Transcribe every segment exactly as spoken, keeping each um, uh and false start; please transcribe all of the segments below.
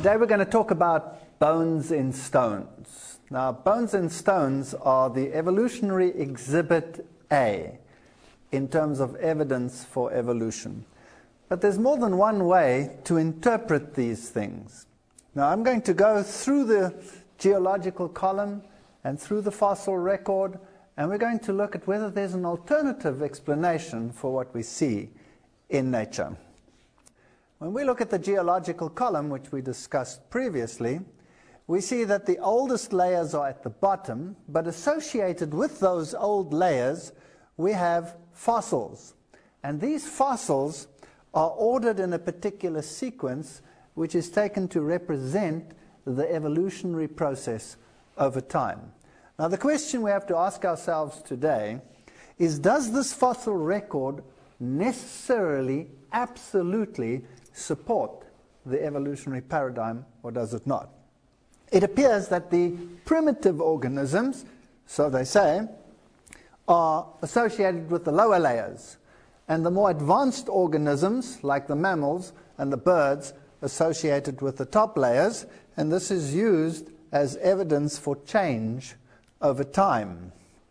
Today we're going to talk about bones in stones. Now, bones in stones are the evolutionary exhibit A in terms of evidence for evolution. But there's more than one way to interpret these things. Now, I'm going to go through the geological column and through the fossil record, and we're going to look at whether there's an alternative explanation for what we see in nature. When we look at the geological column, which we discussed previously, we see that the oldest layers are at the bottom, but associated with those old layers, we have fossils. And these fossils are ordered in a particular sequence, which is taken to represent the evolutionary process over time. Now, the question we have to ask ourselves today is, does this fossil record necessarily, absolutely support the evolutionary paradigm, or does it not? It appears that the primitive organisms, so they say, are associated with the lower layers, and the more advanced organisms, like the mammals and the birds, associated with the top layers, and this is used as evidence for change over time.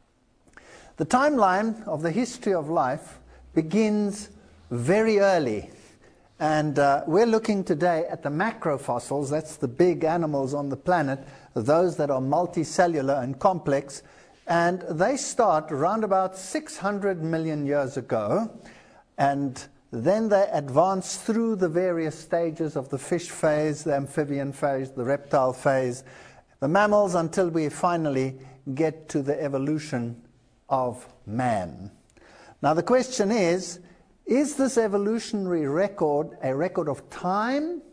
The timeline of the history of life begins very early. And uh, we're looking today at the macrofossils, that's the big animals on the planet, those that are multicellular and complex, and they start around about six hundred million years ago, and then they advance through the various stages of the fish phase, the amphibian phase, the reptile phase, the mammals, until we finally get to the evolution of man. Now the question is, is this evolutionary record a record of time,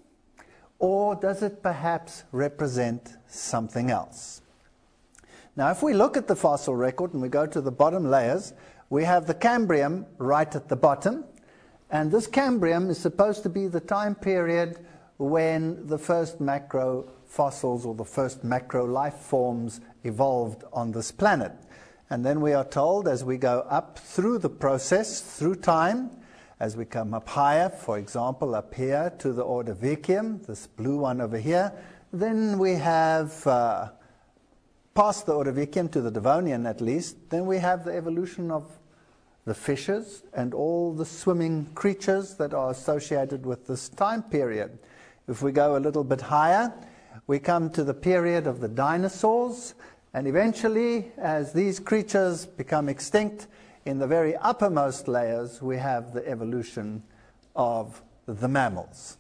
or does it perhaps represent something else? Now, if we look at the fossil record and we go to the bottom layers, we have the Cambrian right at the bottom, and this Cambrian is supposed to be the time period when the first macro fossils or the first macro life forms evolved on this planet. And then we are told, as we go up through the process, through time, as we come up higher, for example, up here to the Ordovician, this blue one over here, then we have, uh, past the Ordovician to the Devonian at least, then we have the evolution of the fishes and all the swimming creatures that are associated with this time period. If we go a little bit higher, we come to the period of the dinosaurs, and eventually, as these creatures become extinct, in the very uppermost layers, we have the evolution of the mammals.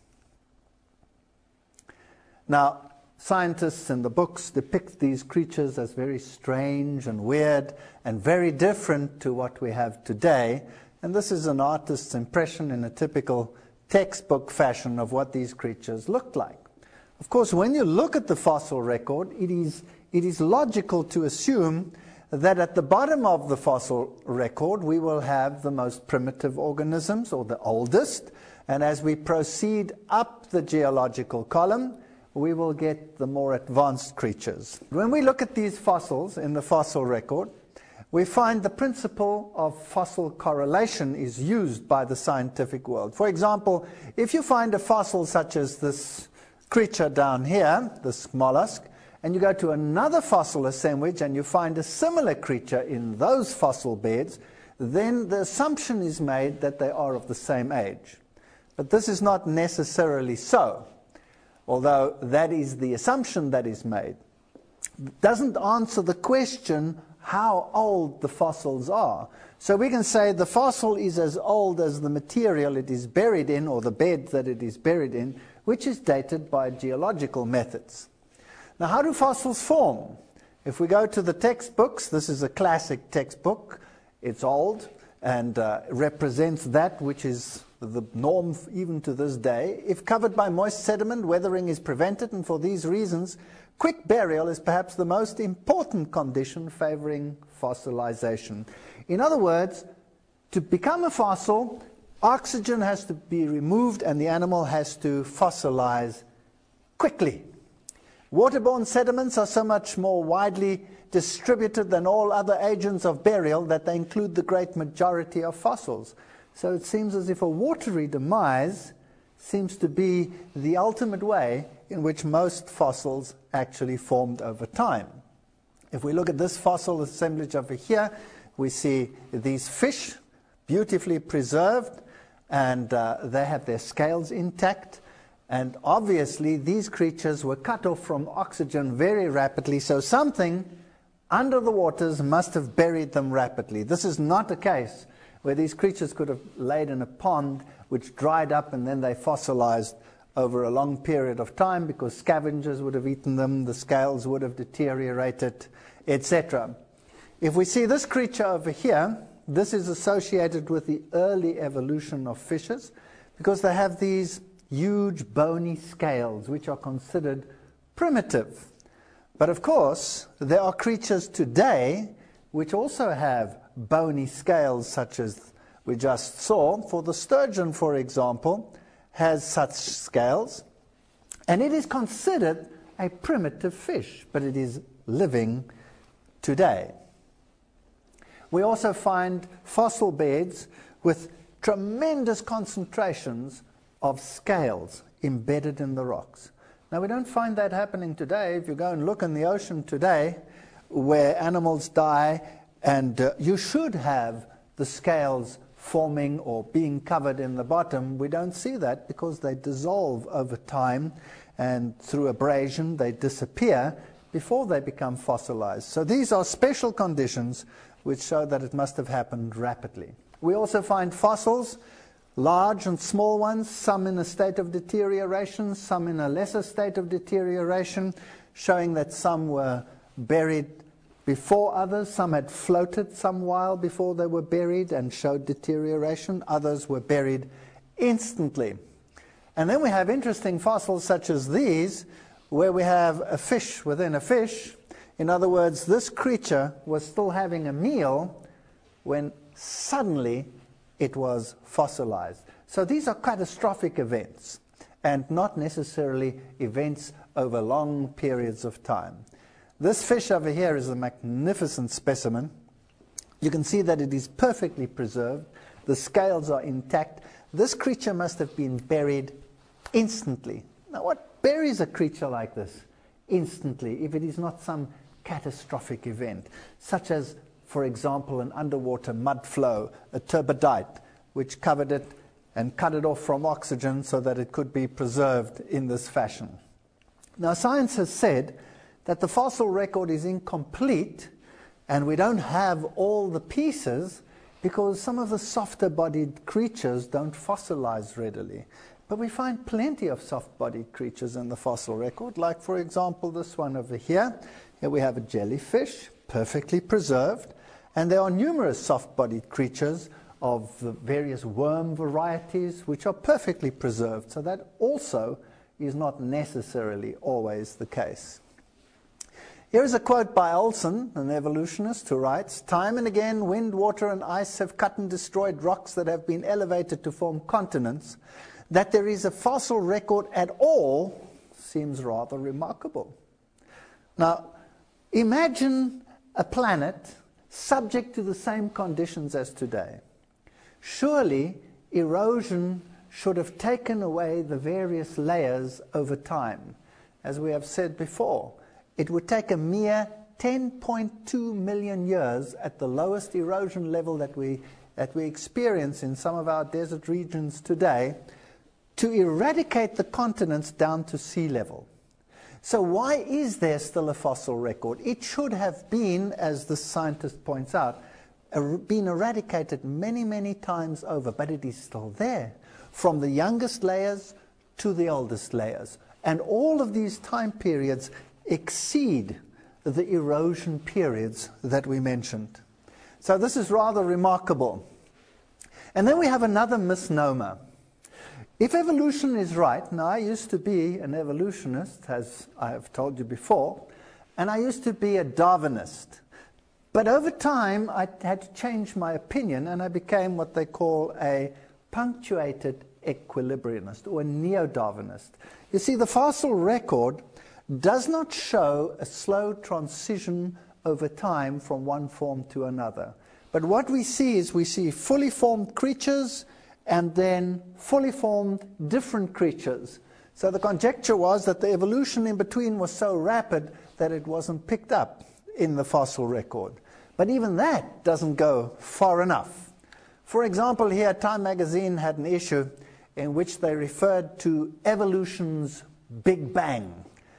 Now, scientists in the books depict these creatures as very strange and weird and very different to what we have today. And this is an artist's impression in a typical textbook fashion of what these creatures looked like. Of course, when you look at the fossil record, it is, it is logical to assume that at the bottom of the fossil record we will have the most primitive organisms, or the oldest, and as we proceed up the geological column we will get the more advanced creatures. When we look at these fossils in the fossil record, we find the principle of fossil correlation is used by the scientific world. For example, if you find a fossil such as this creature down here, this mollusk, and you go to another fossil assemblage and you find a similar creature in those fossil beds, then the assumption is made that they are of the same age. But this is not necessarily so, although that is the assumption that is made. It doesn't answer the question how old the fossils are. So we can say the fossil is as old as the material it is buried in, or the bed that it is buried in, which is dated by geological methods. Now, how do fossils form? If we go to the textbooks, this is a classic textbook. It's old and uh, represents that which is the norm even to this day. If covered by moist sediment, weathering is prevented, and for these reasons, quick burial is perhaps the most important condition favoring fossilization. In other words, to become a fossil, oxygen has to be removed and the animal has to fossilize quickly. Waterborne sediments are so much more widely distributed than all other agents of burial that they include the great majority of fossils. So it seems as if a watery demise seems to be the ultimate way in which most fossils actually formed over time. If we look at this fossil assemblage over here, we see these fish beautifully preserved, and uh, they have their scales intact. And obviously, these creatures were cut off from oxygen very rapidly, so something under the waters must have buried them rapidly. This is not a case where these creatures could have laid in a pond which dried up and then they fossilized over a long period of time, because scavengers would have eaten them, the scales would have deteriorated, et cetera. If we see this creature over here, this is associated with the early evolution of fishes, because they have these huge bony scales which are considered primitive. But of course, there are creatures today which also have bony scales, such as we just saw. For the sturgeon, for example, has such scales, and it is considered a primitive fish, but it is living today. We also find fossil beds with tremendous concentrations of scales embedded in the rocks. Now, we don't find that happening today. If you go and look in the ocean today, where animals die, and uh, you should have the scales forming or being covered in the bottom, we don't see that because they dissolve over time, and through abrasion they disappear before they become fossilized. So these are special conditions which show that it must have happened rapidly. We also find fossils, large and small ones, some in a state of deterioration, some in a lesser state of deterioration, showing that some were buried before others. Some had floated some while before they were buried and showed deterioration. Others were buried instantly. And then we have interesting fossils such as these, where we have a fish within a fish. In other words, this creature was still having a meal when suddenly it was fossilized. So these are catastrophic events, and not necessarily events over long periods of time. This fish over here is a magnificent specimen. You can see that it is perfectly preserved. The scales are intact. This creature must have been buried instantly. Now, what buries a creature like this instantly if it is not some catastrophic event, such as, for example, an underwater mud flow, a turbidite, which covered it and cut it off from oxygen so that it could be preserved in this fashion? Now, science has said that the fossil record is incomplete, and we don't have all the pieces because some of the softer-bodied creatures don't fossilize readily. But we find plenty of soft-bodied creatures in the fossil record, like, for example, this one over here. Here we have a jellyfish, perfectly preserved, and there are numerous soft-bodied creatures of the various worm varieties which are perfectly preserved, so that also is not necessarily always the case. Here is a quote by Olson, an evolutionist, who writes, "Time and again, wind, water, and ice have cut and destroyed rocks that have been elevated to form continents. That there is a fossil record at all seems rather remarkable." Now, imagine a planet subject to the same conditions as today. Surely, erosion should have taken away the various layers over time. As we have said before, it would take a mere ten point two million years at the lowest erosion level that we, that we experience in some of our desert regions today to eradicate the continents down to sea level. So why is there still a fossil record? It should have been, as the scientist points out, er- been eradicated many, many times over, but it is still there, from the youngest layers to the oldest layers. And all of these time periods exceed the erosion periods that we mentioned. So this is rather remarkable. And then we have another misnomer. If evolution is right, now I used to be an evolutionist, as I have told you before, and I used to be a Darwinist. But over time, I had to change my opinion, and I became what they call a punctuated equilibriumist, or a neo-Darwinist. You see, the fossil record does not show a slow transition over time from one form to another. But what we see is we see fully formed creatures and then fully formed different creatures. So the conjecture was that the evolution in between was so rapid that it wasn't picked up in the fossil record. But even that doesn't go far enough. For example, here Time magazine had an issue in which they referred to evolution's Big Bang,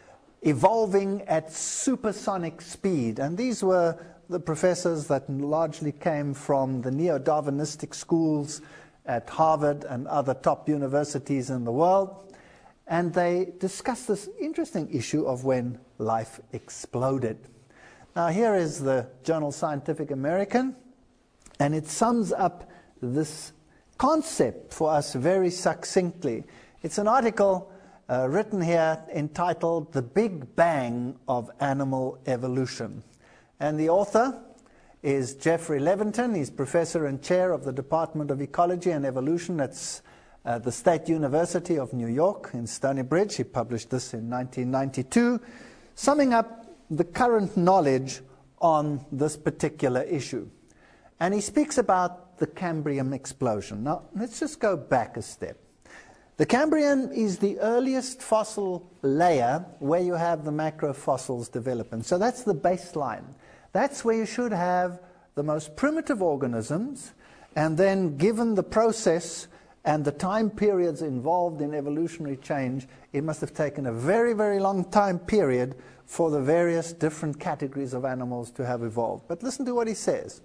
evolving at supersonic speed. And these were the professors that largely came from the neo-Darwinistic schools at Harvard and other top universities in the world. And they discussed this interesting issue of when life exploded. Now here is the journal Scientific American, and it sums up this concept for us very succinctly. It's an article uh, written here entitled The Big Bang of Animal Evolution. And the author is Jeffrey Leventon. He's professor and chair of the Department of Ecology and Evolution at uh, the State University of New York in Stony Bridge. He published this in nineteen ninety-two, summing up the current knowledge on this particular issue. And he speaks about the Cambrian explosion. Now, let's just go back a step. The Cambrian is the earliest fossil layer where you have the macrofossils developing. So that's the baseline. That's where you should have the most primitive organisms, and then given the process and the time periods involved in evolutionary change, it must have taken a very, very long time period for the various different categories of animals to have evolved. But listen to what he says.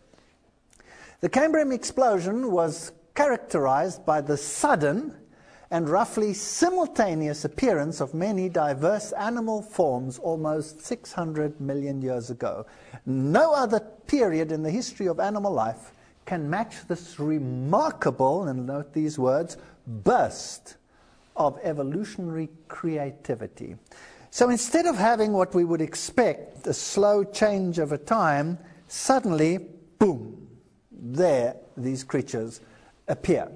The Cambrian explosion was characterized by the sudden and roughly simultaneous appearance of many diverse animal forms almost six hundred million years ago. No other period in the history of animal life can match this remarkable, and note these words, burst of evolutionary creativity. So instead of having what we would expect, a slow change over time, suddenly, boom, there these creatures appear.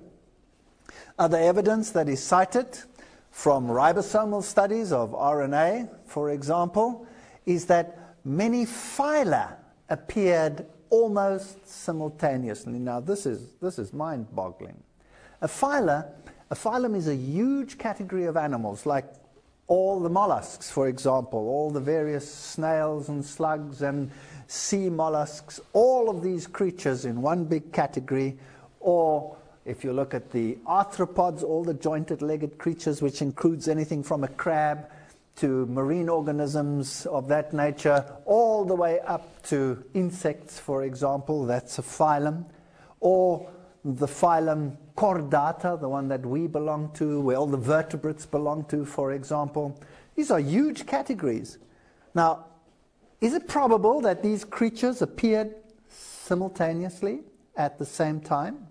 Other evidence that is cited from ribosomal studies of R N A, for example, is that many phyla appeared almost simultaneously. Now this is, this is mind-boggling. A phyla, a phylum is a huge category of animals, like all the mollusks, for example, all the various snails and slugs and sea mollusks, all of these creatures in one big category. Or if you look at the arthropods, all the jointed-legged creatures, which includes anything from a crab to marine organisms of that nature, all the way up to insects, for example, that's a phylum. Or the phylum Chordata, the one that we belong to, where all the vertebrates belong to, for example. These are huge categories. Now, is it probable that these creatures appeared simultaneously at the same time?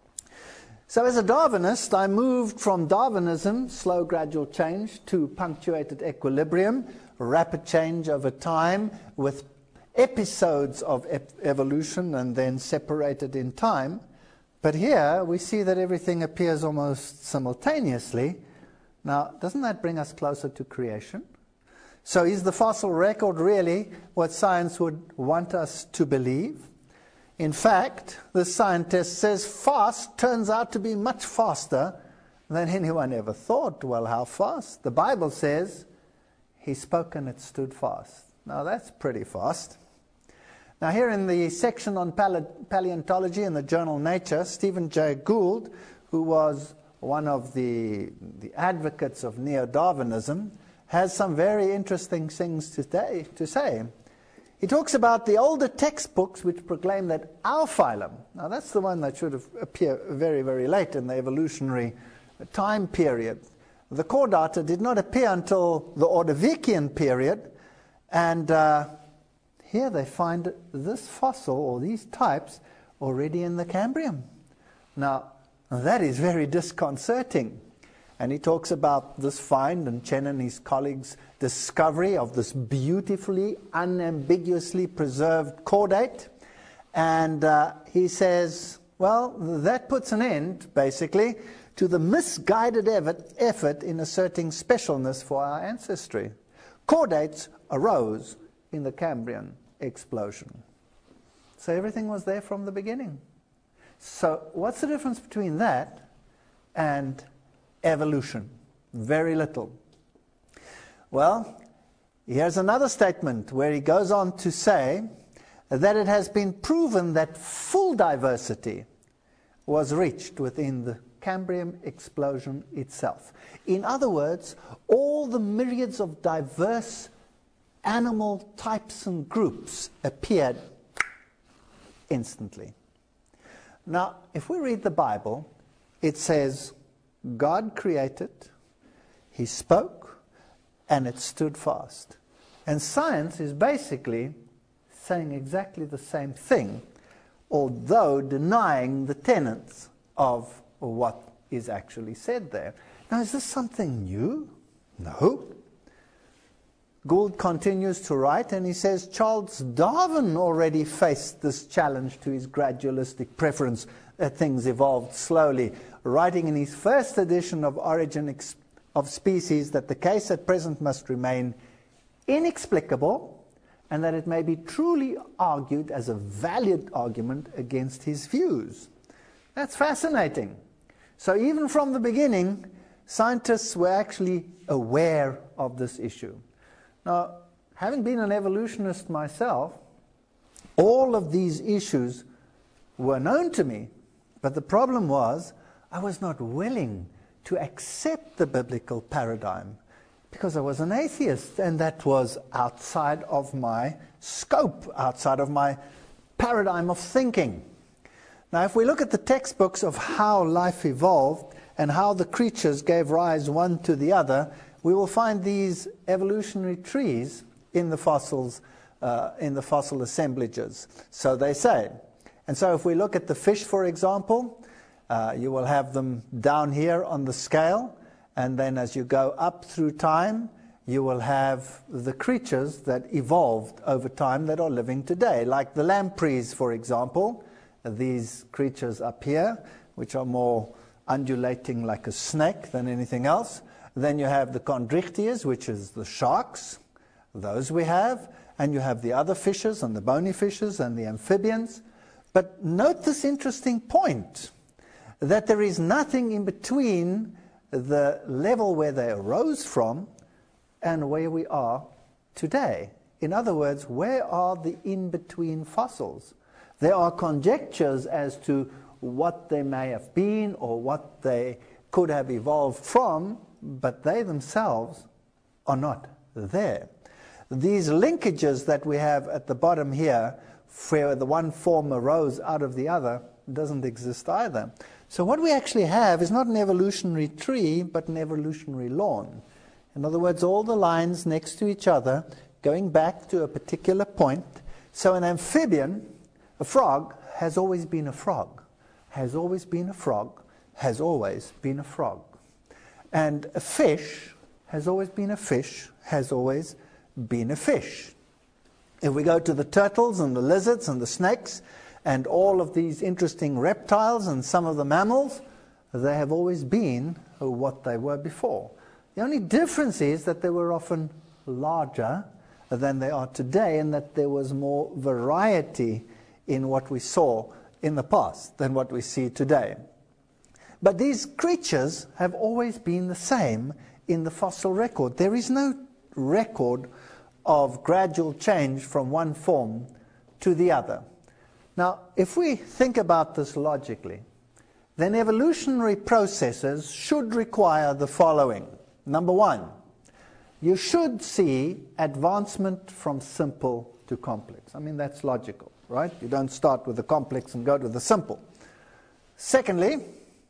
So as a Darwinist, I moved from Darwinism, slow gradual change, to punctuated equilibrium, rapid change over time with episodes of ep- evolution and then separated in time. But here we see that everything appears almost simultaneously. Now, doesn't that bring us closer to creation? So is the fossil record really what science would want us to believe? In fact, the scientist says fast turns out to be much faster than anyone ever thought. Well, how fast? The Bible says, he spoke and it stood fast. Now that's pretty fast. Now here in the section on pale- paleontology in the journal Nature, Stephen Jay Gould, who was one of the, the advocates of neo-Darwinism, has some very interesting things today to say. He talks about the older textbooks which proclaim that our phylum, now that's the one that should have appeared very, very late in the evolutionary time period. The Chordata did not appear until the Ordovician period, and uh, here they find this fossil, or these types, already in the Cambrian. Now, that is very disconcerting. And he talks about this find and Chen and his colleagues' discovery of this beautifully, unambiguously preserved chordate. And uh, he says, well, that puts an end, basically, to the misguided effort in asserting specialness for our ancestry. Chordates arose in the Cambrian explosion. So everything was there from the beginning. So what's the difference between that and evolution. Very little. Well, here's another statement where he goes on to say that it has been proven that full diversity was reached within the Cambrian explosion itself. In other words, all the myriads of diverse animal types and groups appeared instantly. Now, if we read the Bible, it says God created, He spoke, and it stood fast. And science is basically saying exactly the same thing, although denying the tenets of what is actually said there. Now, is this something new? No. Gould continues to write, and he says Charles Darwin already faced this challenge to his gradualistic preference that things evolved slowly, writing in his first edition of Origin of Species that the case at present must remain inexplicable, and that it may be truly argued as a valid argument against his views. That's fascinating. So even from the beginning, scientists were actually aware of this issue. Now, having been an evolutionist myself, all of these issues were known to me, but the problem was I was not willing to accept the biblical paradigm because I was an atheist, and that was outside of my scope, outside of my paradigm of thinking. Now, if we look at the textbooks of how life evolved and how the creatures gave rise one to the other, we will find these evolutionary trees in the fossils, uh, in the fossil assemblages. So they say. And so if we look at the fish, for example, uh, you will have them down here on the scale, and then as you go up through time, you will have the creatures that evolved over time that are living today, like the lampreys, for example, these creatures up here, which are more undulating like a snake than anything else. Then you have the chondrichthyes, which is the sharks. Those we have. And you have the other fishes and the bony fishes and the amphibians. But note this interesting point, that there is nothing in between the level where they arose from and where we are today. In other words, where are the in-between fossils? There are conjectures as to what they may have been or what they could have evolved from, but they themselves are not there. These linkages that we have at the bottom here, where the one form arose out of the other, doesn't exist either. So what we actually have is not an evolutionary tree, but an evolutionary lawn. In other words, all the lines next to each other going back to a particular point. So an amphibian, a frog, has always been a frog, has always been a frog, has always been a frog. And a fish has always been a fish, has always been a fish. If we go to the turtles and the lizards and the snakes and all of these interesting reptiles and some of the mammals, they have always been what they were before. The only difference is that they were often larger than they are today, and that there was more variety in what we saw in the past than what we see today. But these creatures have always been the same in the fossil record. There is no record of gradual change from one form to the other. Now, if we think about this logically, then evolutionary processes should require the following. Number one, you should see advancement from simple to complex. I mean, that's logical, right? You don't start with the complex and go to the simple. Secondly,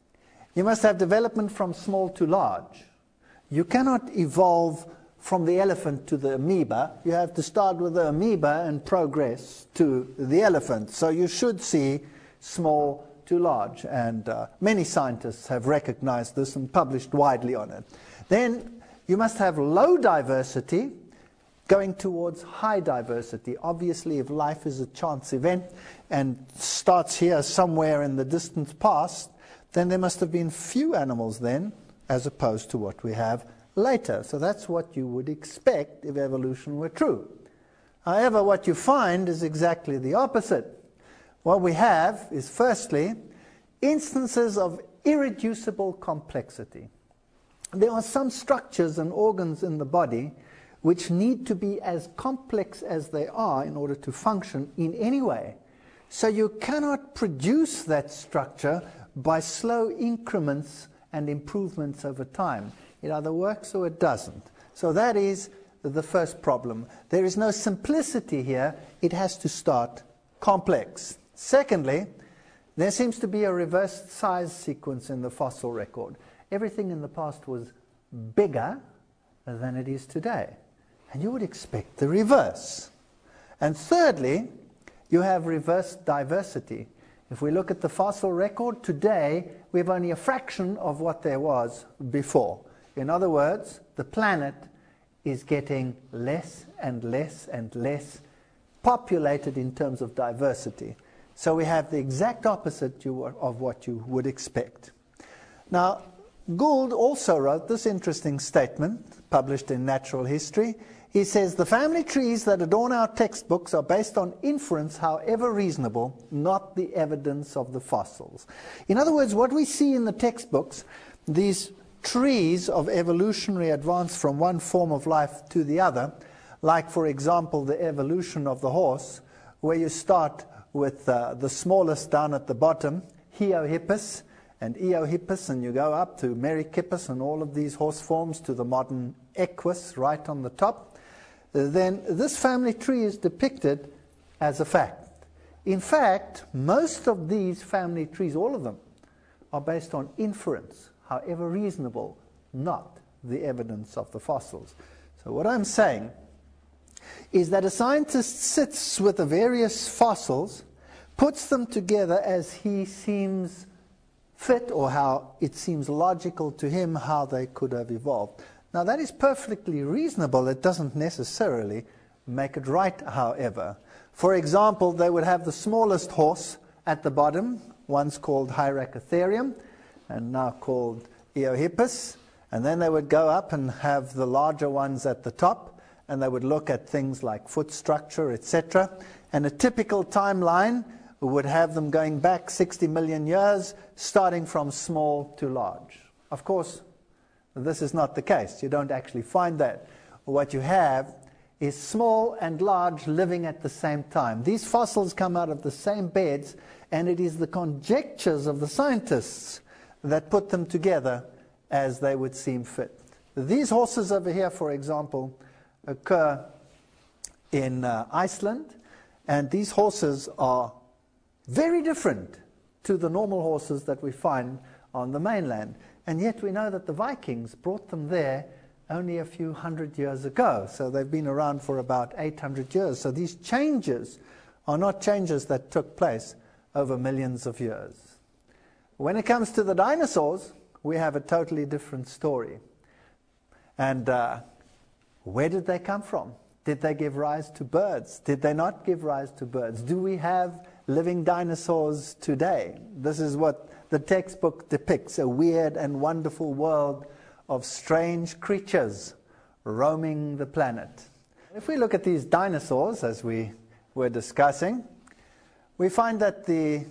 you must have development from small to large. You cannot evolve from the elephant to the amoeba. You have to start with the amoeba and progress to the elephant. So you should see small to large. And uh, many scientists have recognized this and published widely on it. Then you must have low diversity going towards high diversity. Obviously, if life is a chance event and starts here somewhere in the distant past, then there must have been few animals then, as opposed to what we have later. So that's what you would expect if evolution were true. However, what you find is exactly the opposite. What we have is, firstly, instances of irreducible complexity. There are some structures and organs in the body which need to be as complex as they are in order to function in any way. So you cannot produce that structure by slow increments and improvements over time. It either works or it doesn't. So that is the first problem. There is no simplicity here. It has to start complex. Secondly, there seems to be a reversed size sequence in the fossil record. Everything in the past was bigger than it is today. And you would expect the reverse. And thirdly, you have reversed diversity. If we look at the fossil record today, we have only a fraction of what there was before. In other words, the planet is getting less and less and less populated in terms of diversity. So we have the exact opposite of what you would expect. Now, Gould also wrote this interesting statement, published in Natural History. He says, the family trees that adorn our textbooks are based on inference, however reasonable, not the evidence of the fossils. In other words, what we see in the textbooks, these trees of evolutionary advance from one form of life to the other, like, for example, the evolution of the horse, where you start with uh, the smallest down at the bottom, Eohippus and Eohippus, and you go up to Merychippus and all of these horse forms to the modern Equus right on the top, then this family tree is depicted as a fact. In fact, most of these family trees, all of them, are based on inference, however reasonable, not the evidence of the fossils. So what I'm saying is that a scientist sits with the various fossils, puts them together as he seems fit, or how it seems logical to him how they could have evolved. Now that is perfectly reasonable. It doesn't necessarily make it right, however. For example, they would have the smallest horse at the bottom, once called Hyracotherium, and now called Eohippus, and then they would go up and have the larger ones at the top, and they would look at things like foot structure, et cetera. And a typical timeline would have them going back sixty million years, starting from small to large. Of course, this is not the case. You don't actually find that. What you have is small and large living at the same time. These fossils come out of the same beds, and it is the conjectures of the scientists that put them together as they would seem fit. These horses over here, for example, occur in uh, Iceland, and these horses are very different to the normal horses that we find on the mainland. And yet we know that the Vikings brought them there only a few hundred years ago. So they've been around for about eight hundred years. So these changes are not changes that took place over millions of years. When it comes to the dinosaurs, we have a totally different story. And uh, where did they come from? Did they give rise to birds? Did they not give rise to birds? Do we have living dinosaurs today? This is what the textbook depicts, a weird and wonderful world of strange creatures roaming the planet. If we look at these dinosaurs, as we were discussing, we find that the,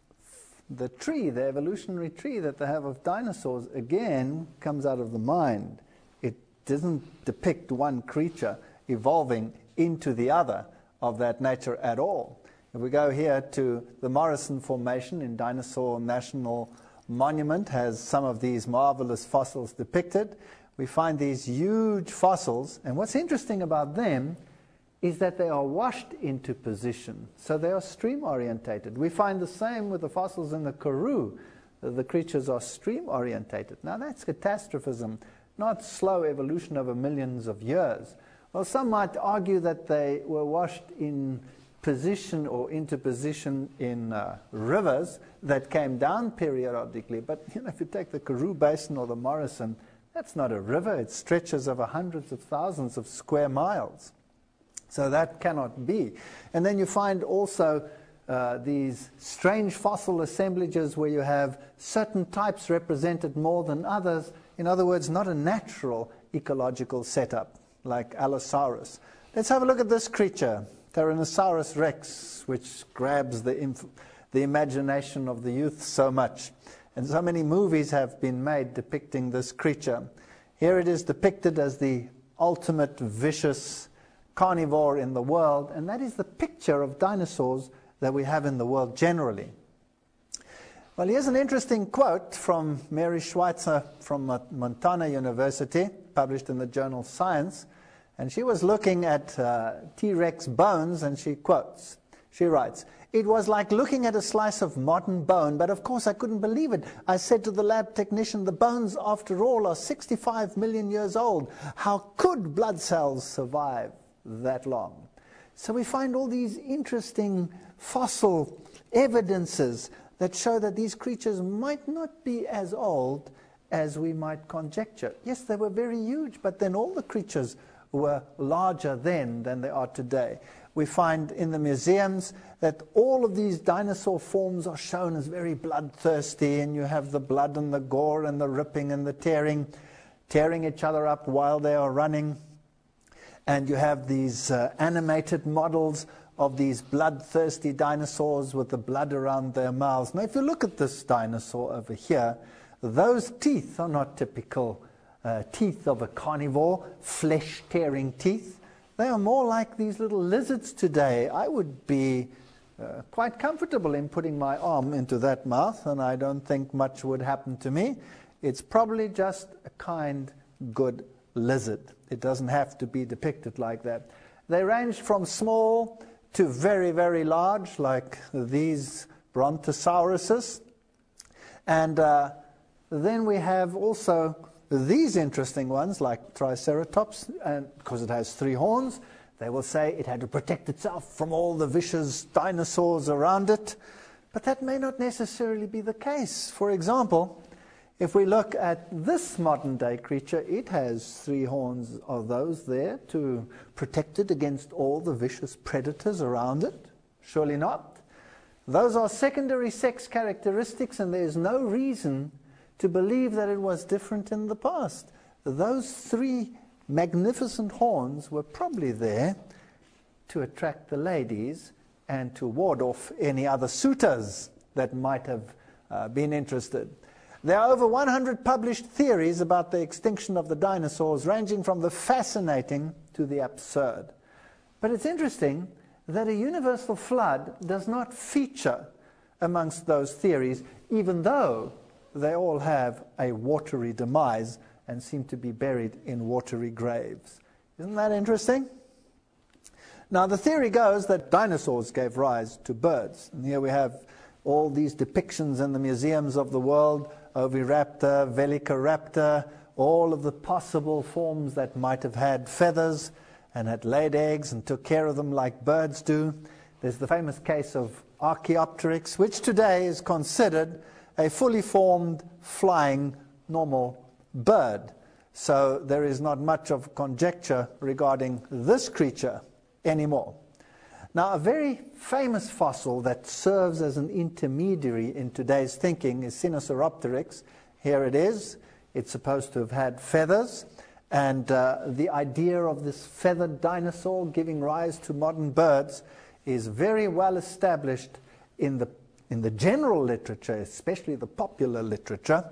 the tree, the evolutionary tree that they have of dinosaurs, again, comes out of the mind. It doesn't depict one creature evolving into the other of that nature at all. If we go here to the Morrison Formation in Dinosaur National Monument, has some of these marvelous fossils depicted. We find these huge fossils, and what's interesting about them is that they are washed into position, so they are stream orientated. We find the same with the fossils in the Karoo. The creatures are stream orientated. Now that's catastrophism, not slow evolution over millions of years. Well, some might argue that they were washed in position or into position in uh, rivers that came down periodically. But you know, if you take the Karoo Basin or the Morrison, that's not a river. It stretches over hundreds of thousands of square miles. So that cannot be. And then you find also uh, these strange fossil assemblages where you have certain types represented more than others. In other words, not a natural ecological setup like Allosaurus. Let's have a look at this creature, Tyrannosaurus rex, which grabs the, inf the imagination of the youth so much. And so many movies have been made depicting this creature. Here it is depicted as the ultimate vicious carnivore in the world, and that is the picture of dinosaurs that we have in the world generally. Well, here's an interesting quote from Mary Schweitzer from Montana University, published in the journal Science, and she was looking at uh, T-Rex bones, and she quotes, she writes, "It was like looking at a slice of modern bone, but of course I couldn't believe it. I said to the lab technician, the bones, after all, are sixty-five million years old. How could blood cells survive that long?" So we find all these interesting fossil evidences that show that these creatures might not be as old as we might conjecture. Yes, they were very huge, but then all the creatures were larger then than they are today. We find in the museums that all of these dinosaur forms are shown as very bloodthirsty, and you have the blood and the gore and the ripping and the tearing, tearing each other up while they are running. And you have these uh, animated models of these bloodthirsty dinosaurs with the blood around their mouths. Now, if you look at this dinosaur over here, those teeth are not typical uh, teeth of a carnivore, flesh-tearing teeth. They are more like these little lizards today. I would be uh, quite comfortable in putting my arm into that mouth, and I don't think much would happen to me. It's probably just a kind, good lizard. It doesn't have to be depicted like that. They range from small to very, very large, like these brontosauruses. And uh, then we have also these interesting ones, like Triceratops, and because it has three horns, they will say it had to protect itself from all the vicious dinosaurs around it. But that may not necessarily be the case. For example, if we look at this modern-day creature, it has three horns of those there to protect it against all the vicious predators around it. Surely not. Those are secondary sex characteristics, and there's no reason to believe that it was different in the past. Those three magnificent horns were probably there to attract the ladies and to ward off any other suitors that might have uh, been interested. There are over one hundred published theories about the extinction of the dinosaurs, ranging from the fascinating to the absurd. But it's interesting that a universal flood does not feature amongst those theories, even though they all have a watery demise and seem to be buried in watery graves. Isn't that interesting? Now, the theory goes that dinosaurs gave rise to birds. And here we have all these depictions in the museums of the world: Oviraptor, Velociraptor, all of the possible forms that might have had feathers and had laid eggs and took care of them like birds do. There's the famous case of Archaeopteryx, which today is considered a fully formed, flying, normal bird. So there is not much of conjecture regarding this creature anymore. Now, a very famous fossil that serves as an intermediary in today's thinking is Sinosauropteryx. Here it is. It's supposed to have had feathers. And uh, the idea of this feathered dinosaur giving rise to modern birds is very well established in the, in the general literature, especially the popular literature,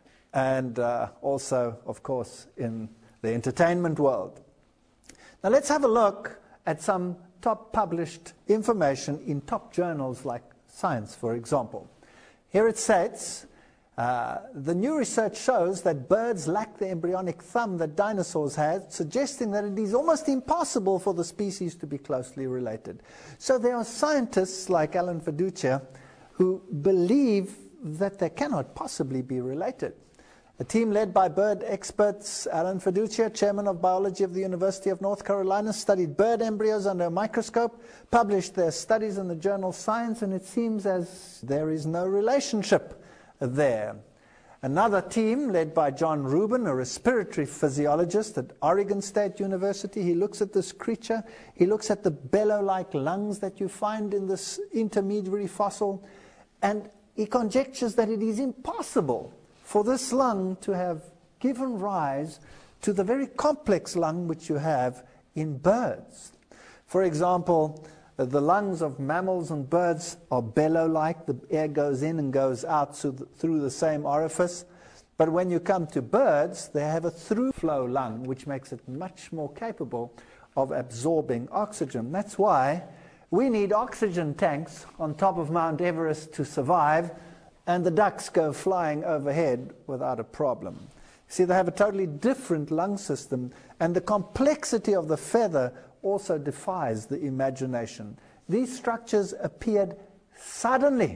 and uh, also, of course, in the entertainment world. Now, let's have a look at some top published information in top journals like Science, for example. Here it states, uh, the new research shows that birds lack the embryonic thumb that dinosaurs had, suggesting that it is almost impossible for the species to be closely related. So there are scientists like Alan Fiducia who believe that they cannot possibly be related. A team led by bird experts, Alan Fiducia, chairman of biology of the University of North Carolina, studied bird embryos under a microscope, published their studies in the journal Science, and it seems as there is no relationship there. Another team led by John Rubin, a respiratory physiologist at Oregon State University, he looks at this creature, he looks at the bellow-like lungs that you find in this intermediary fossil, and he conjectures that it is impossible for this lung to have given rise to the very complex lung which you have in birds. For example, Uh, the lungs of mammals and birds are bellow-like. The air goes in and goes out through the, through the same orifice. But when you come to birds, they have a through-flow lung, which makes it much more capable of absorbing oxygen. That's why we need oxygen tanks on top of Mount Everest to survive, and the ducks go flying overhead without a problem. See, they have a totally different lung system, and the complexity of the feather also defies the imagination. These structures appeared suddenly.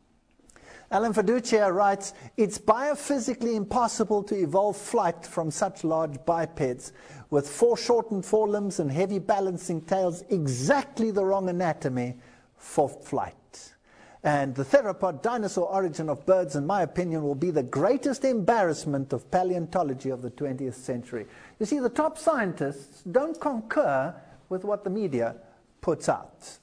Alan Fiducia writes, "It's biophysically impossible to evolve flight from such large bipeds with foreshortened forelimbs and heavy balancing tails, exactly the wrong anatomy for flight. And the theropod dinosaur origin of birds, in my opinion, will be the greatest embarrassment of paleontology of the twentieth century." You see, the top scientists don't concur with what the media puts out.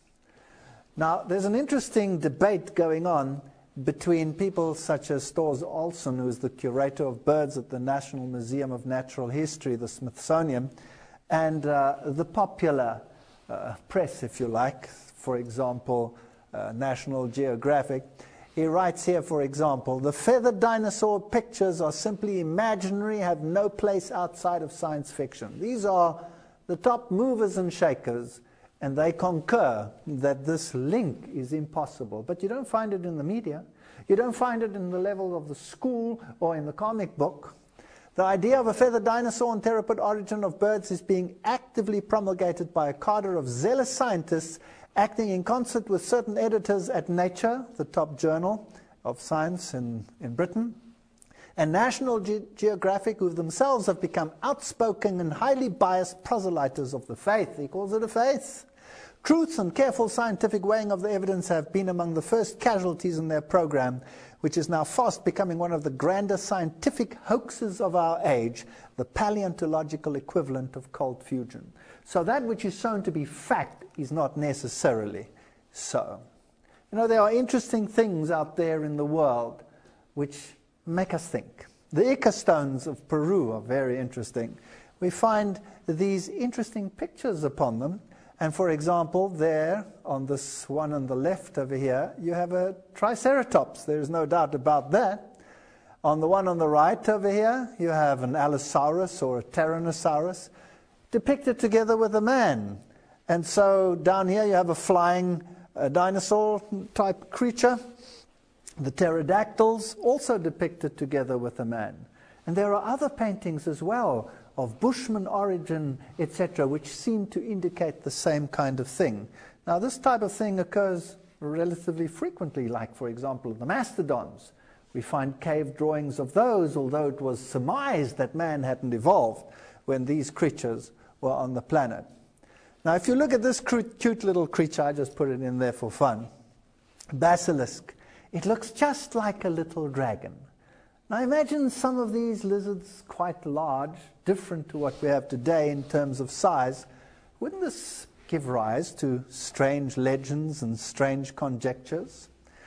Now, there's an interesting debate going on between people such as Stores Olson, who is the curator of birds at the National Museum of Natural History, the Smithsonian, and uh, the popular uh, press, if you like, for example, uh, National Geographic. He writes here, for example, "The feathered dinosaur pictures are simply imaginary, have no place outside of science fiction." These are the top movers and shakers, and they concur that this link is impossible. But you don't find it in the media. You don't find it in the level of the school or in the comic book. The idea of a feathered dinosaur and theropod origin of birds is being actively promulgated by a cadre of zealous scientists acting in concert with certain editors at Nature, the top journal of science in, in Britain, and National Ge- Geographic, who themselves have become outspoken and highly biased proselyters of the faith. He calls it a faith. Truth and careful scientific weighing of the evidence have been among the first casualties in their program, which is now fast becoming one of the grander scientific hoaxes of our age, the paleontological equivalent of cold fusion. So that which is shown to be fact is not necessarily so. You know, there are interesting things out there in the world which make us think. The Ica stones of Peru are very interesting. We find these interesting pictures upon them. And for example, there, on this one on the left over here, you have a Triceratops. There's no doubt about that. On the one on the right over here, you have an Allosaurus or a Tyrannosaurus depicted together with a man. And so down here you have a flying uh, dinosaur-type creature. The pterodactyls also depicted together with a man. And there are other paintings as well of Bushman origin, et cetera, which seem to indicate the same kind of thing. Now, this type of thing occurs relatively frequently, like, for example, the mastodons. We find cave drawings of those, although it was surmised that man hadn't evolved when these creatures were on the planet. Now, if you look at this cute little creature, I just put it in there for fun, basilisk, it looks just like a little dragon. Now imagine some of these lizards quite large, different to what we have today in terms of size. Wouldn't this give rise to strange legends and strange conjectures?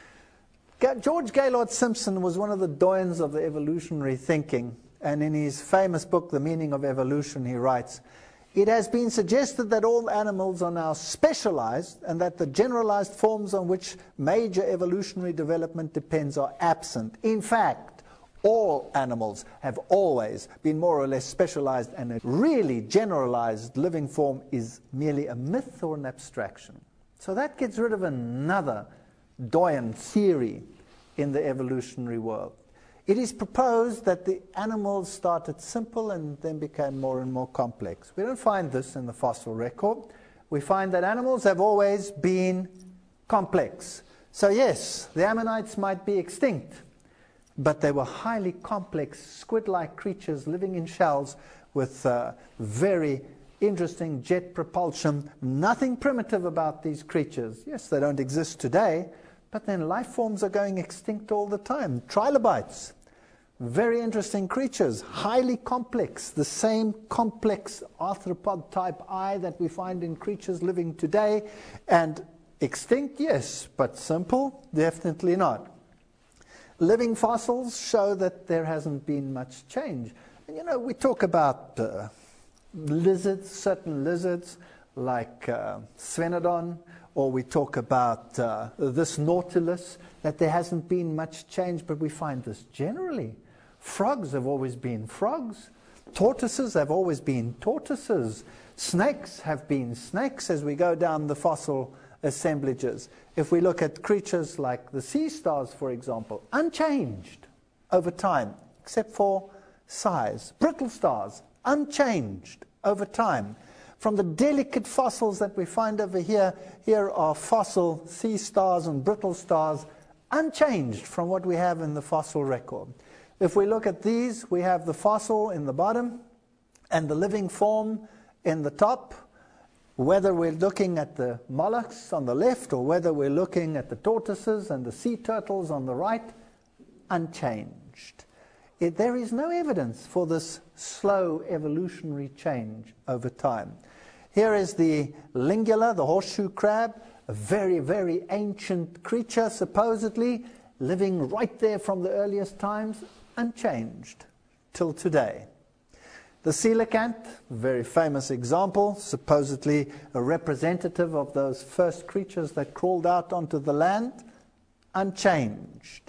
George Gaylord Simpson was one of the doyens of the evolutionary thinking, and in his famous book, The Meaning of Evolution, he writes, "It has been suggested that all animals are now specialized and that the generalized forms on which major evolutionary development depends are absent. In fact, all animals have always been more or less specialized, and a really generalized living form is merely a myth or an abstraction." So that gets rid of another Doyen theory in the evolutionary world. It is proposed that the animals started simple and then became more and more complex. We don't find this in the fossil record. We find that animals have always been complex. So yes, the ammonites might be extinct, but they were highly complex, squid-like creatures living in shells with uh, very interesting jet propulsion. Nothing primitive about these creatures. Yes, they don't exist today, but then life forms are going extinct all the time. Trilobites, very interesting creatures, highly complex, the same complex arthropod-type eye that we find in creatures living today. And extinct, yes, but simple, definitely not. Living fossils show that there hasn't been much change. And you know, we talk about uh, lizards, certain lizards like uh, Svenodon, or we talk about uh, this Nautilus, that there hasn't been much change, but we find this generally. Frogs have always been frogs. Tortoises have always been tortoises. Snakes have been snakes as we go down the fossil assemblages. If we look at creatures like the sea stars, for example, unchanged over time, except for size. Brittle stars, unchanged over time. From the delicate fossils that we find over here, here are fossil sea stars and brittle stars, unchanged from what we have in the fossil record. If we look at these, we have the fossil in the bottom and the living form in the top. Whether we're looking at the mollusks on the left or whether we're looking at the tortoises and the sea turtles on the right, unchanged. It, there is no evidence for this slow evolutionary change over time. Here is the lingula, the horseshoe crab, a very, very ancient creature, supposedly, living right there from the earliest times, unchanged till today. The coelacanth, very famous example, supposedly a representative of those first creatures that crawled out onto the land, unchanged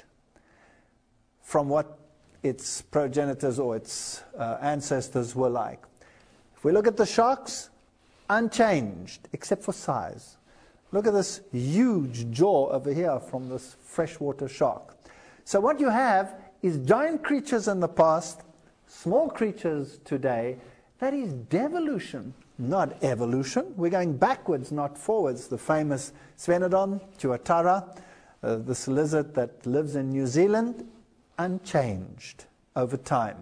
from what its progenitors or its uh, ancestors were like. If we look at the sharks, unchanged except for size. Look at this huge jaw over here from this freshwater shark. So what you have is giant creatures in the past, small creatures today. That is devolution, not evolution. We're going backwards, not forwards. The famous Svenodon, Tuatara, uh, this lizard that lives in New Zealand, unchanged over time.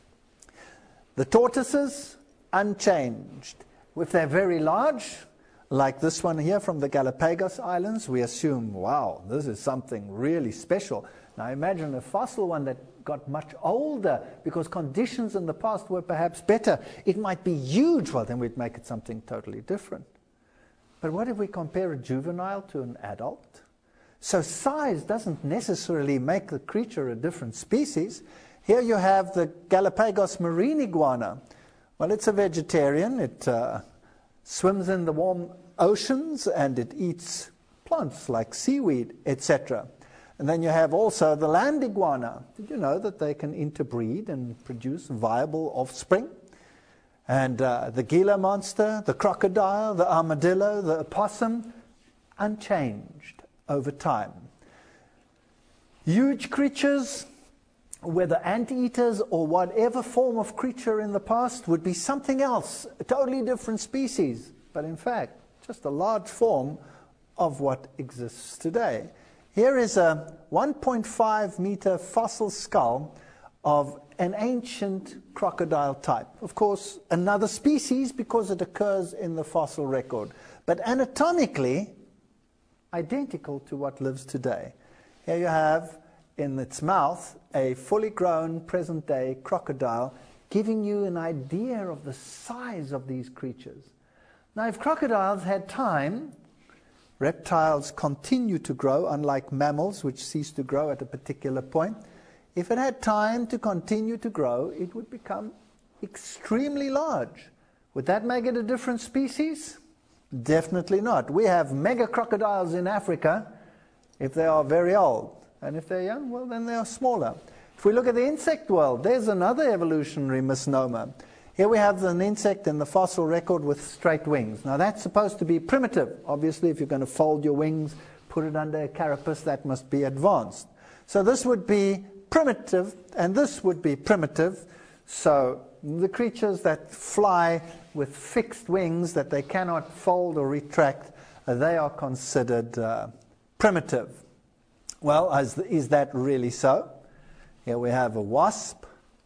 The tortoises, unchanged. If they're very large, like this one here from the Galapagos Islands, we assume, wow, this is something really special. Now imagine a fossil one that got much older because conditions in the past were perhaps better. It might be huge. Well, then we'd make it something totally different. But what if we compare a juvenile to an adult? So size doesn't necessarily make the creature a different species. Here you have the Galapagos marine iguana. Well, it's a vegetarian. It uh, swims in the warm oceans and it eats plants like seaweed, et cetera. And then you have also the land iguana. Did you know that they can interbreed and produce viable offspring? And uh, the Gila monster, the crocodile, the armadillo, the opossum, unchanged over time. Huge creatures, whether anteaters or whatever form of creature in the past, would be something else, a totally different species. But in fact, just a large form of what exists today. Here is a one point five meter fossil skull of an ancient crocodile type. Of course, another species because it occurs in the fossil record. But anatomically, identical to what lives today. Here you have, in its mouth, a fully grown present-day crocodile, giving you an idea of the size of these creatures. Now, if crocodiles had time, reptiles continue to grow, unlike mammals, which cease to grow at a particular point. If it had time to continue to grow, it would become extremely large. Would that make it a different species? Definitely not. We have mega crocodiles in Africa if they are very old. And if they're young, well, then they are smaller. If we look at the insect world, there's another evolutionary misnomer. Here we have an insect in the fossil record with straight wings. Now that's supposed to be primitive. Obviously, if you're going to fold your wings, put it under a carapace, that must be advanced. So this would be primitive, and this would be primitive. So the creatures that fly with fixed wings that they cannot fold or retract, uh, they are considered uh, primitive. Well, is, is that really so? Here we have a wasp.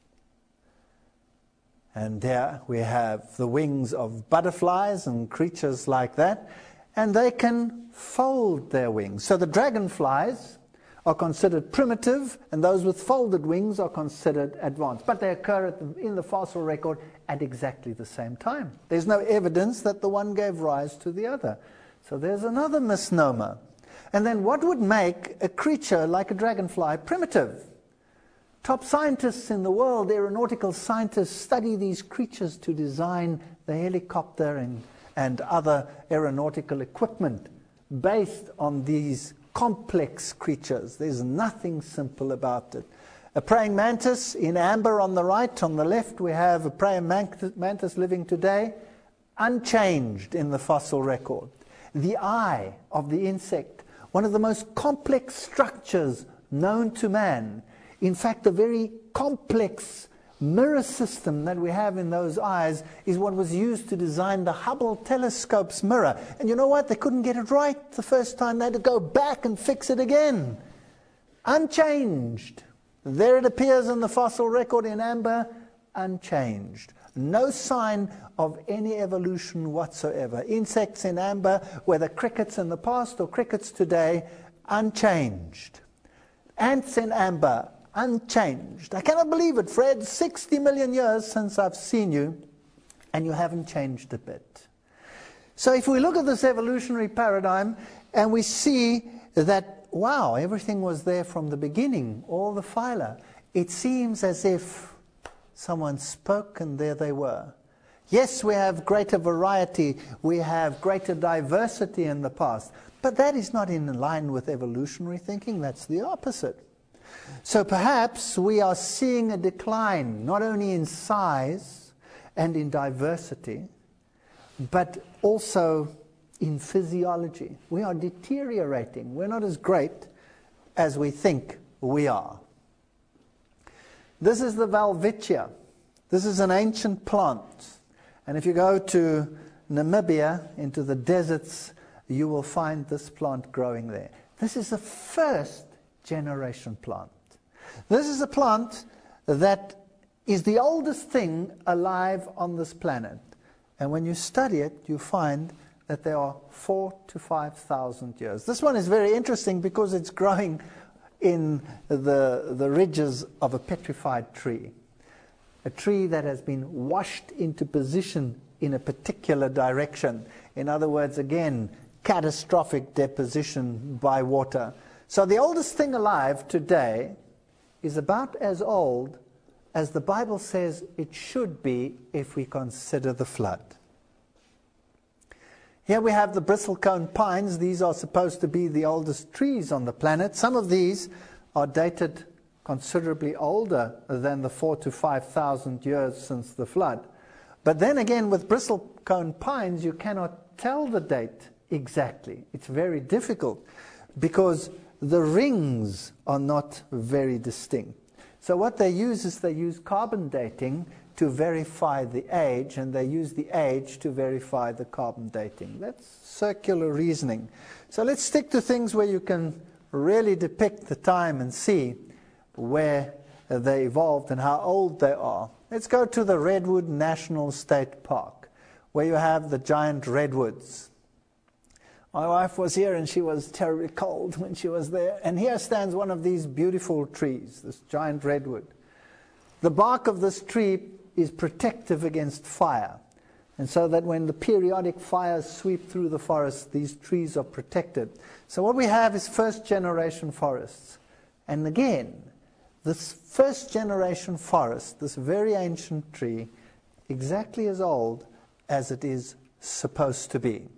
And there we have the wings of butterflies and creatures like that. And they can fold their wings. So the dragonflies are considered primitive, and those with folded wings are considered advanced. But they occur at the, in the fossil record at exactly the same time. There's no evidence that the one gave rise to the other. So there's another misnomer. And then what would make a creature like a dragonfly primitive? Top scientists in the world, aeronautical scientists, study these creatures to design the helicopter and, and other aeronautical equipment based on these complex creatures. There's nothing simple about it. A praying mantis in amber on the right. On the left we have a praying mantis living today, unchanged in the fossil record. The eye of the insect, one of the most complex structures known to man. In fact, the very complex mirror system that we have in those eyes is what was used to design the Hubble telescope's mirror. And you know what? They couldn't get it right the first time. They had to go back and fix it again. Unchanged. There it appears in the fossil record in amber, unchanged. No sign of any evolution whatsoever. Insects in amber, whether crickets in the past or crickets today, unchanged. Ants in amber, unchanged. I cannot believe it, Fred. sixty million years since I've seen you, and you haven't changed a bit. So if we look at this evolutionary paradigm, and we see that, wow, everything was there from the beginning, all the phyla, it seems as if someone spoke and there they were. Yes, we have greater variety, we have greater diversity in the past, but that is not in line with evolutionary thinking. That's the opposite. So perhaps we are seeing a decline, not only in size and in diversity, but also in physiology. We are deteriorating. We're not as great as we think we are. This is the Welwitschia. This is an ancient plant. And if you go to Namibia, into the deserts, you will find this plant growing there. This is a first generation plant. This is a plant that is the oldest thing alive on this planet. And when you study it, you find that there are four to five thousand years. This one is very interesting because it's growing in the, the ridges of a petrified tree. A tree that has been washed into position in a particular direction. In other words, again, catastrophic deposition by water. So the oldest thing alive today is about as old as the Bible says it should be if we consider the flood. Here we have the bristlecone pines. These are supposed to be the oldest trees on the planet. Some of these are dated considerably older than the four to five thousand years since the flood. But then again, with bristlecone pines, you cannot tell the date exactly. It's very difficult because the rings are not very distinct. So what they use is they use carbon dating to verify the age, and they use the age to verify the carbon dating. That's circular reasoning. So let's stick to things where you can really depict the time and see where they evolved and how old they are. Let's go to the Redwood National State Park, where you have the giant redwoods. My wife was here and she was terribly cold when she was there. And here stands one of these beautiful trees, this giant redwood. The bark of this tree is protective against fire. And so that when the periodic fires sweep through the forest, these trees are protected. So what we have is first generation forests. And again, this first generation forest, this very ancient tree, exactly as old as it is supposed to be.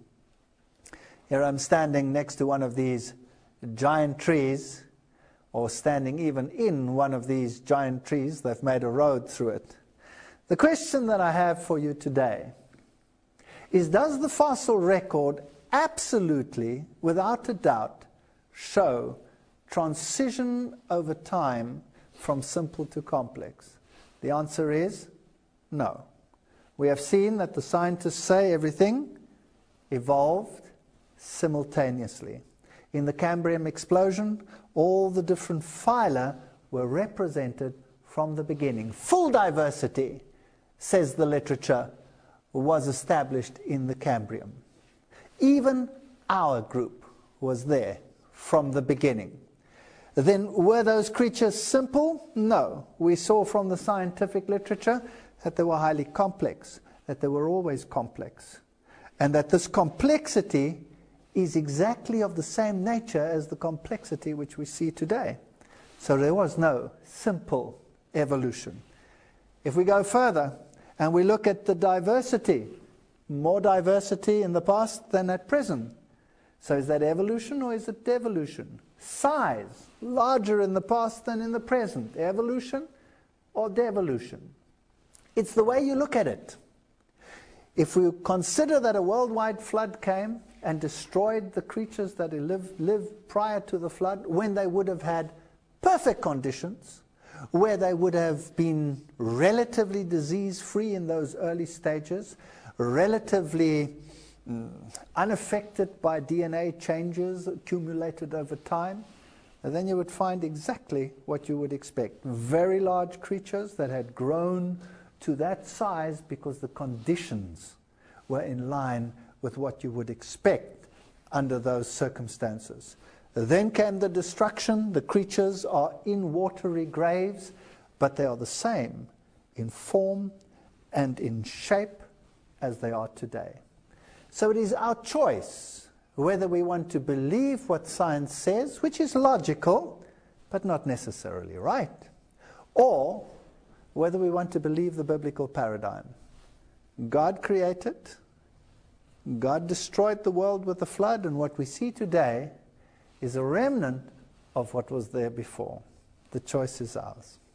Here I'm standing next to one of these giant trees, or standing even in one of these giant trees. They've made a road through it. The question that I have for you today is, does the fossil record absolutely, without a doubt, show transition over time from simple to complex? The answer is no. We have seen that the scientists say everything evolved simultaneously. In the Cambrian explosion, all the different phyla were represented from the beginning. Full diversity, says the literature, was established in the Cambrian. Even our group was there from the beginning. Then were those creatures simple? No. We saw from the scientific literature that they were highly complex, that they were always complex, and that this complexity is exactly of the same nature as the complexity which we see today. So there was no simple evolution. If we go further and we look at the diversity, more diversity in the past than at present. So is that evolution or is it devolution? Size, larger in the past than in the present. Evolution or devolution? It's the way you look at it. If we consider that a worldwide flood came and destroyed the creatures that lived, lived prior to the flood, when they would have had perfect conditions, where they would have been relatively disease-free in those early stages, relatively mm, unaffected by D N A changes accumulated over time, and then you would find exactly what you would expect. Very large creatures that had grown to that size because the conditions were in line with what you would expect under those circumstances. Then came the destruction. The creatures are in watery graves, but they are the same in form and in shape as they are today. So it is our choice whether we want to believe what science says, which is logical, but not necessarily right, or whether we want to believe the biblical paradigm. God created, God destroyed the world with the flood, and what we see today is a remnant of what was there before. The choice is ours.